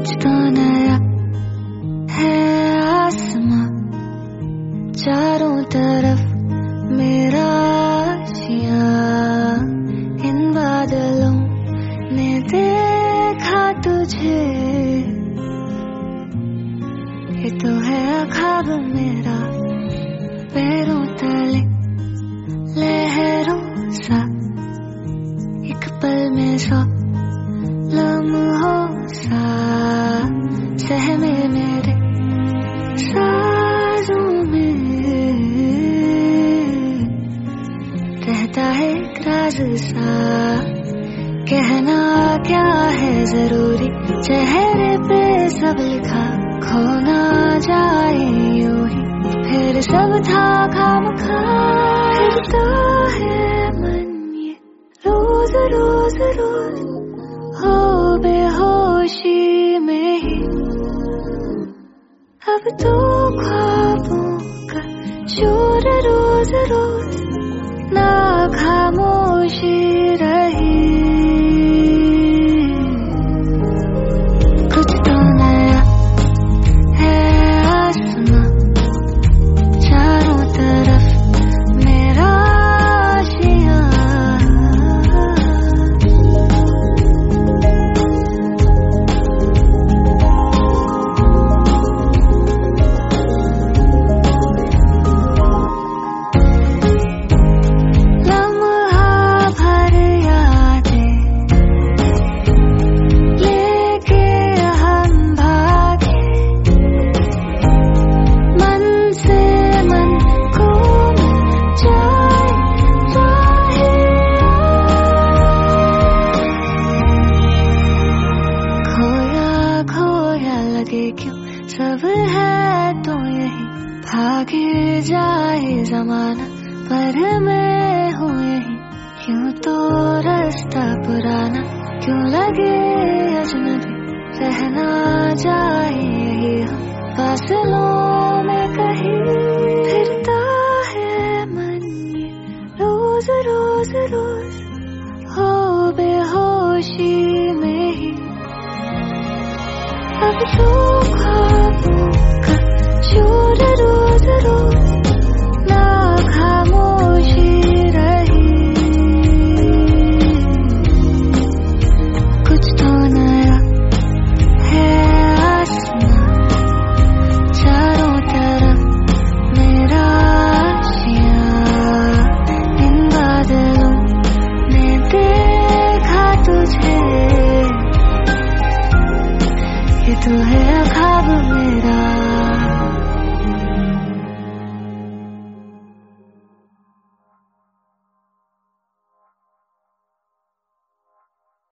कुछ तो नया है आसमां, चारों तरफ मेरा आशियां। इन बादलों ने देखा तुझे, ये तो है ख्वाब मेरा। पैरों तले लहरों सा, एक पल में 100 लम्हों सा, सहमे मेरे साजों में रहता है एक राज सा। कहना क्या है जरूरी, चेहरे पे सब लिखा, खो ना जाए यूं ही फिर सब था खामखा। फिरता है मन ये रोज रोज रोज, हो बेहोशी में ही। अब तो ख्वाबों का शोर रोज रोज, ना खामोशी रही। कुछ तो नया है आसमां, चारों तरफ मेरा आशियां। क्यों सब है तो यही, भागे जाए जमाना पर मैं हूँ यही। क्यों तो रास्ता पुराना, क्यों लगे अजनबी, रहना जाए यही हम फासलों में कहीं। फिरता है मन ये रोज रोज रोज, हो बेहोशी में ही। अब तो ख्वाबों का शोर रोज रोज, ना खामोशी रही। कुछ तो नया है आसमां, चारों तरफ मेरा आशियां। इन बादलों ने देखा तुझे, ये तो है